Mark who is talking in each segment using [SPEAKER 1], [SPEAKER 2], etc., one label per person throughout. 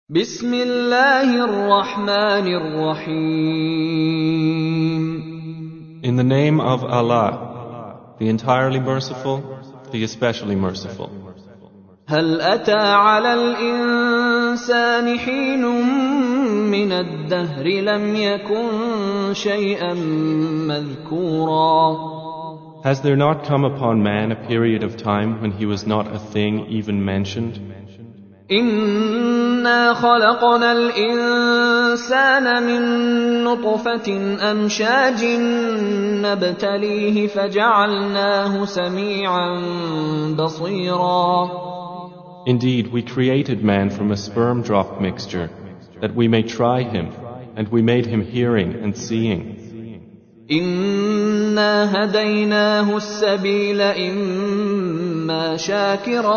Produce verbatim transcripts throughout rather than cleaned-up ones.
[SPEAKER 1] بسم الله الرحمن الرحيم.
[SPEAKER 2] In the name of Allah, the entirely merciful, the especially merciful.
[SPEAKER 1] هل أتى على الإنسان حين من الدهر لم يكن شيئا مذكورا.
[SPEAKER 2] Has there not come upon man a period of time when he was not a thing even mentioned?
[SPEAKER 1] إنا خلقنا الإنسان من نطفة أمشاج نبتليه فجعلناه سميعا بصيرا.
[SPEAKER 2] Indeed, we created man from a sperm drop mixture, that we may try him, and we made him hearing and seeing.
[SPEAKER 1] إنا هديناه السبيل إما شاكرا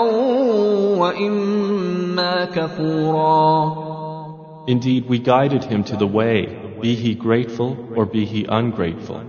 [SPEAKER 1] وإما كفورا.
[SPEAKER 2] Indeed, we guided him to the way, be he grateful or be he ungrateful.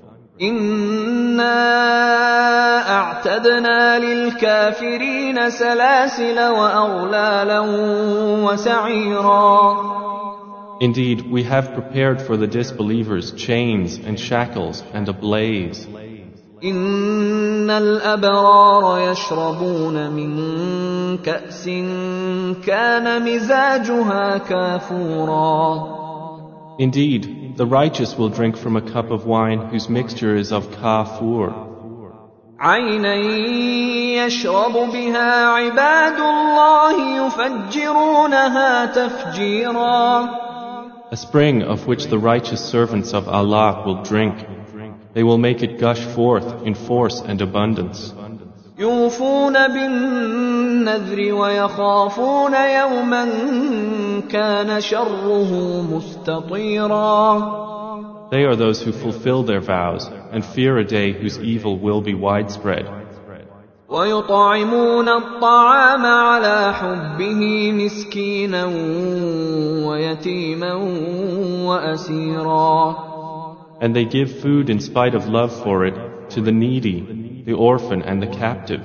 [SPEAKER 1] إنا أعتدنا للكافرين سلاسل وأغلالا وسعيرا.
[SPEAKER 2] Indeed, we have prepared for the disbelievers chains and shackles and a blaze.
[SPEAKER 1] إن الأبرار يشربون من كأس كان مزاجها كافورا.
[SPEAKER 2] Indeed, the righteous will drink from a cup of wine whose mixture is of kafur.
[SPEAKER 1] عينا يشرب بها عباد الله يفجرونها تفجيرا.
[SPEAKER 2] A spring of which the righteous servants of Allah will drink. They will make it gush forth in force and abundance.
[SPEAKER 1] يوفون بالنذر ويخافون يوما كان شره مستطيرا.
[SPEAKER 2] They are those who fulfill their vows and fear a day whose evil will be widespread.
[SPEAKER 1] ويطعمون الطعام على حبه مسكينا ويتيما وأسيرا.
[SPEAKER 2] And they give food in spite of love for it to the needy, the orphan and the captive.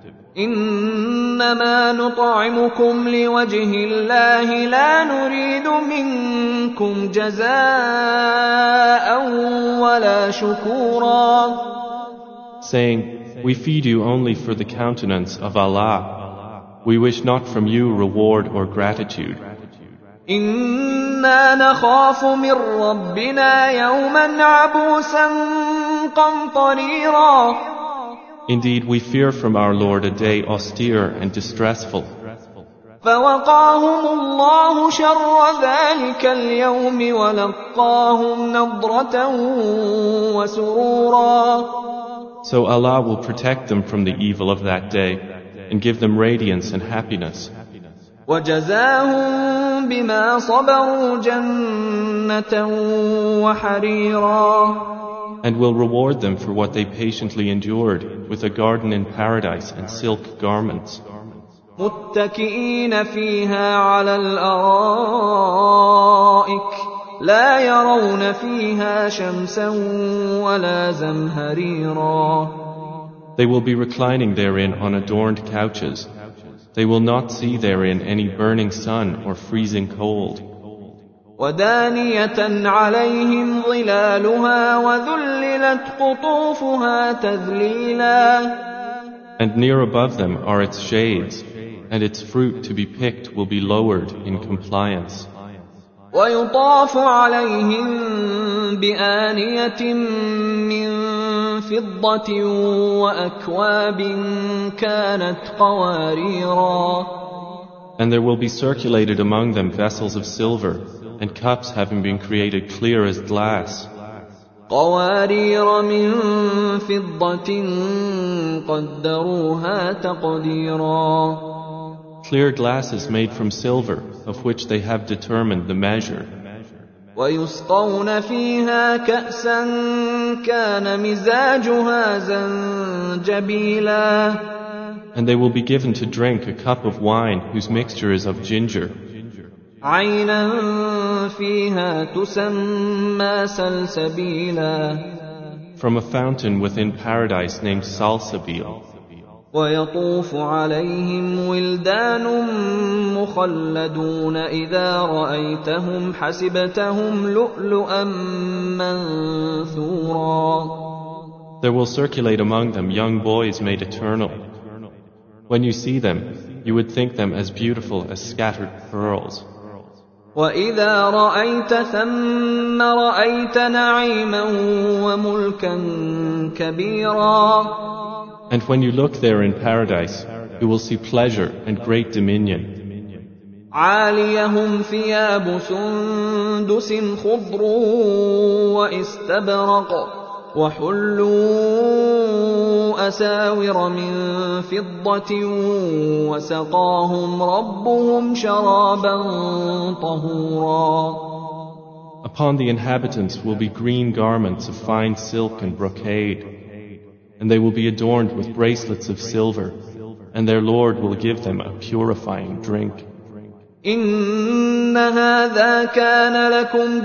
[SPEAKER 1] إنما نطعمكم لوجه الله لا نريد منكم جزاء ولا شكورا.
[SPEAKER 2] Saying, we feed you only for the countenance of Allah. We wish not from you reward or gratitude.
[SPEAKER 1] إنا نخاف من ربنا يوما عبوسا قمطريرا.
[SPEAKER 2] Indeed, we fear from our Lord a day austere and distressful.
[SPEAKER 1] فوقاهم الله شر ذلك اليوم ولقاهم نضرة وسرورا.
[SPEAKER 2] So Allah will protect them from the evil of that day and give them radiance and happiness.
[SPEAKER 1] وجزاهم بما صبروا جنة وحريرا.
[SPEAKER 2] And will reward them for what they patiently endured with a garden in paradise and silk garments.
[SPEAKER 1] متكئين فيها على الأرائك لا يرون فيها شمسا ولا زمهريرا.
[SPEAKER 2] They will be reclining therein on adorned couches. They will not see therein any burning sun or freezing cold.
[SPEAKER 1] ودانية عليهم ظلالها وذللت قطوفها تذليلا.
[SPEAKER 2] And near above them are its shades, and its fruit to be picked will be lowered in compliance.
[SPEAKER 1] ويطاف عليهم بآنية من فضة وأكواب كانت قواريرا.
[SPEAKER 2] And there will be circulated among them vessels of silver, and cups having been created clear as glass.
[SPEAKER 1] قوارير من فضة قدروها تقديرا.
[SPEAKER 2] Clear glasses made from silver, of which they have determined the measure.
[SPEAKER 1] ويسقون فيها كأسا كان مزاجها زنجبيلا.
[SPEAKER 2] And they will be given to drink a cup of wine whose mixture is of ginger.
[SPEAKER 1] عينا فيها تسمى سلسبيلا.
[SPEAKER 2] From a fountain within paradise named Salsabil.
[SPEAKER 1] ويطوف عليهم ولدان مخلدون إذا رأيتهم حسبتهم لؤلؤا منثورا.
[SPEAKER 2] There will circulate among them young boys made eternal. When you see them, you would think them as beautiful as scattered pearls.
[SPEAKER 1] وَإِذَا رَأَيْتَ ثَمَّ رَأَيْتَ نَعِيمًا وَمُلْكًا كَبِيرًا.
[SPEAKER 2] And when you look there in paradise, you will see pleasure and great dominion.
[SPEAKER 1] عَالِيَهُمْ ثِيَابُ سُندُسٍ خُضْرٌ وَإِسْتَبْرَقٌ وَحُلُّوا أَسَاوِرَ مِن فِضَّةٍ وَسَقَاهُمْ رَبُّهُمْ شَرَابًا طَهُورًا.
[SPEAKER 2] Upon the inhabitants will be green garments of fine silk and brocade, and they will be adorned with bracelets of silver, and their Lord will give them a purifying drink.
[SPEAKER 1] إِنَّ هَذَا كَانَ لَكُمْ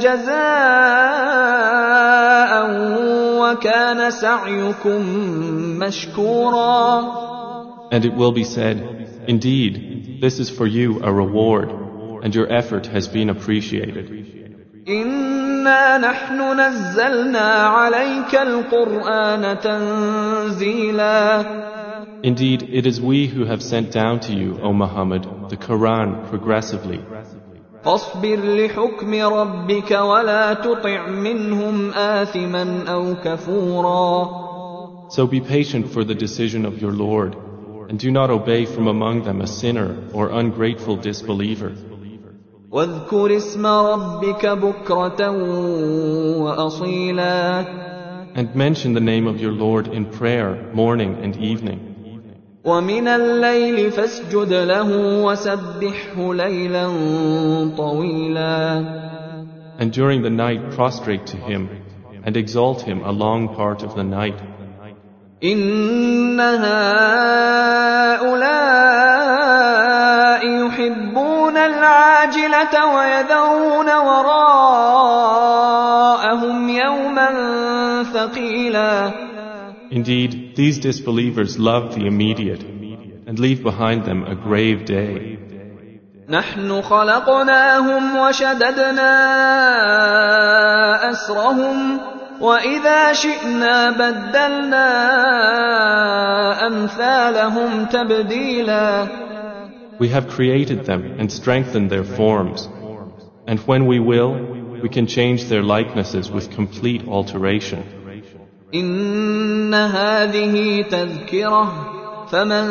[SPEAKER 1] جَزَاءً وَكَانَ سَعْيُكُمْ مَشْكُورًا.
[SPEAKER 2] And it will be said, indeed, this is for you a reward, and your effort has been appreciated.
[SPEAKER 1] إِنَّا نَحْنُ نَزَّلْنَا عَلَيْكَ الْقُرْآنَ تَنزِيلًا.
[SPEAKER 2] Indeed, it is we who have sent down to you, O Muhammad, the Quran progressively.
[SPEAKER 1] فاصبر لحكم ربك ولا تطع منهم آثما أو كفورا.
[SPEAKER 2] So be patient for the decision of your Lord, and do not obey from among them a sinner or ungrateful disbeliever.
[SPEAKER 1] واذكر اسم ربك بكرة وأصيلا.
[SPEAKER 2] And mention the name of your Lord in prayer, morning and evening.
[SPEAKER 1] وَمِنَ اللَّيْلِ فَاسْجُدْ لَهُ وَسَبِّحْهُ لَيْلًا طَوِيلًا.
[SPEAKER 2] And during the night prostrate to him, and exalt him a long part of the night.
[SPEAKER 1] إِنَّ هَؤُلَاءِ يُحِبُّونَ الْعَاجِلَةَ وَيَذَرُونَ وَرَاءَهُمْ يَوْمًا ثَقِيلًا.
[SPEAKER 2] Indeed, these disbelievers love the immediate and leave behind them a grave day.
[SPEAKER 1] نحن خلقناهم وشددنا أسرهم وإذا شئنا بدلنا أمثالهم تبديلا.
[SPEAKER 2] We have created them and strengthened their forms, and when we will, we can change their likenesses with complete alteration.
[SPEAKER 1] إن هذه تذكرة فمن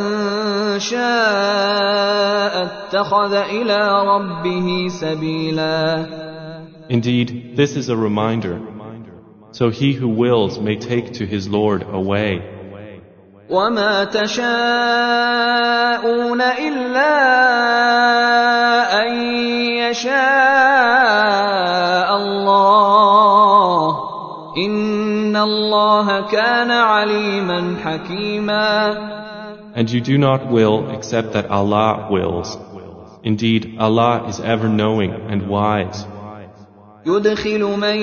[SPEAKER 1] شاء اتخذ إلى ربه سبيلا.
[SPEAKER 2] Indeed, this is a reminder, so he who wills may take to his Lord a way.
[SPEAKER 1] وما تشاءون إلا أن يشاء الله إن الله كان عليما حكيما.
[SPEAKER 2] And you do not will except that Allah wills. Indeed, Allah is ever knowing and wise.
[SPEAKER 1] يدخل من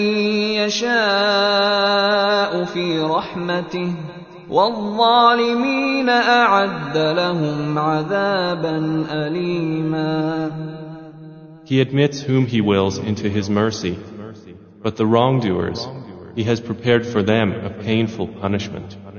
[SPEAKER 1] يشاء في رحمته والظالمين أعد لهم عذابا أليما.
[SPEAKER 2] He admits whom He wills into His mercy, but the wrongdoers, He has prepared for them a painful punishment.